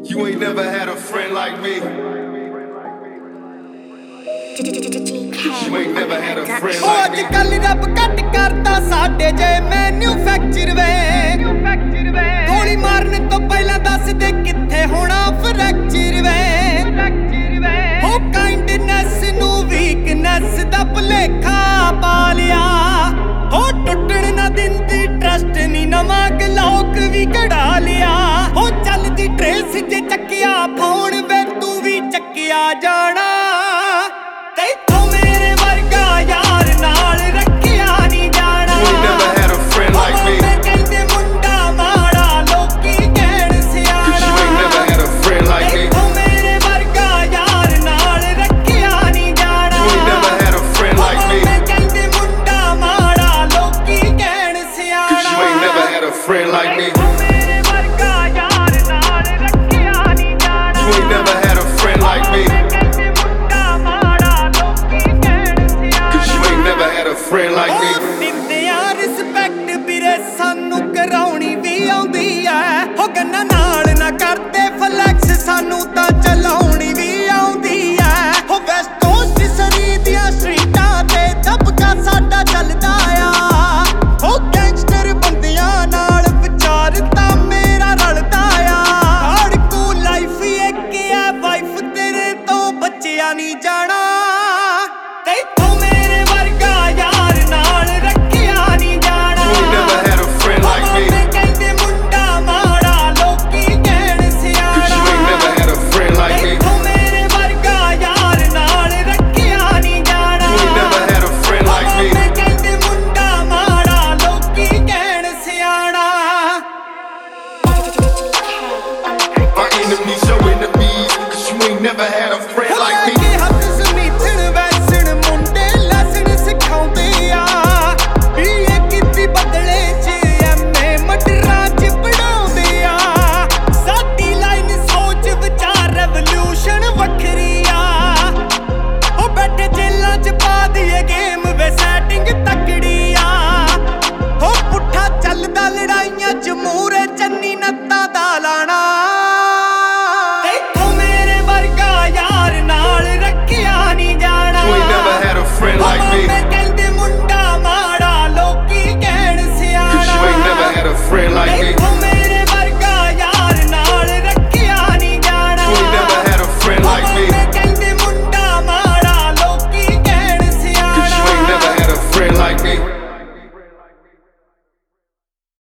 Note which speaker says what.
Speaker 1: You ain't never had a friend like me. You ain't never had a friend like me.
Speaker 2: ਅੱਜ-ਕੱਲ ਰੱਬ ਘੱਟ ਕਰਦਾ ਸਾਡੇ ਜੇ ਮੈਨੂਫੈਕਚਰ ਵੇ ਗੋਲੀ ਮਾਰਨ ਤੋਂ ਪਹਿਲਾਂ ਦੱਸ ਦੇ ਕਿੱਥੇ ਹੋਣਾ ਫ੍ਰੈਕਚਰ ਵੇ ਹੋ ਕਾਈਂਡਨੈਸ ਨੂੰ ਵੀਕਨੈਸ ਦਾ ਭੁਲੇਖਾ ਪਾ ਲਿਆ ਹੋ ਟੁੱਟਣ ਨਾ ਦਿੰਦੀ ਟਰਸਟ ਨਹੀਂ ਨਵਾਂ ਗਲੌਕ ਵੀ ਕਢਾ ਲਿਆ ਹੋ ਚੱਲਦੀ ਟ੍ਰੇਸ ਜੇ ਚੱਕਿਆ ਫੋਨ ਵੇ ਤੂੰ ਵੀ ਚੱਕਿਆ ਜਾਣਾ
Speaker 1: Friend like me. You ain't never had a friend like me. Cause you ain't never had a friend like me.
Speaker 2: Respect ਵੀਰੇ ਸਾਨੂੰ ਕਰਾਉਣੀ ਵੀ ਆਉਂਦੀ ਐ ਹੋ ਗੰਨਾ ਨਾਲ ਨਾ ਕਰਦੇ ਫਲੈਕਸ ਸਾਨੂੰ ਤਾਂ ਚਲਾਉਣੀ ਵੀ ਆਉਂਦੀ ਐ ਹੋ ਵੈਸਟ ਕੋਸਟ ਸਰੀ ਦੀਆਂ ਸਟਰੀਟਾਂ ਤੇ ਦਬਕਾ ਸਾਡਾ ਚੱਲਦਾ ਆ ਹੋ ਗੈਂਗਸਟਰ ਬੰਦਿਆਂ ਨਾਲ ਵਿਚਾਰ ਤਾਂ ਮੇਰਾ ਰਲਦਾ ਆ ਹੜਕੂ ਲਾਈਫ ਇੱਕ ਆ ਵਾਈਫ ਤੇਰੇ ਤੋਂ ਬੱਚਿਆ ਨਹੀਂ ਜਾਣਾ ਤੈਥੋਂ ਮੇਰੇ ਵਰਗਾ ਯਾਰ ਨਾਲ ਰੱਖਿਆ ਨਹੀਂ ਜਾਣਾ ਕਹਿੰਦੇ ਮੁੰਡਾ ਮਾੜਾ ਲੋਕੀ ਕਹਿਣ ਸਿਆਣਾ ਤੈਥੋਂ ਮੇਰੇ ਵਰਗਾ ਯਾਰ ਨਾਲ ਰੱਖਿਆ ਨਹੀਂ ਜਾਣਾ ਕਹਿੰਦੇ ਮੁੰਡਾ ਮਾੜਾ ਲੋਕੀ ਕਹਿਣ ਸਿਆਣਾ
Speaker 1: My enemies your enemies, cause you ain't never had a friend like me.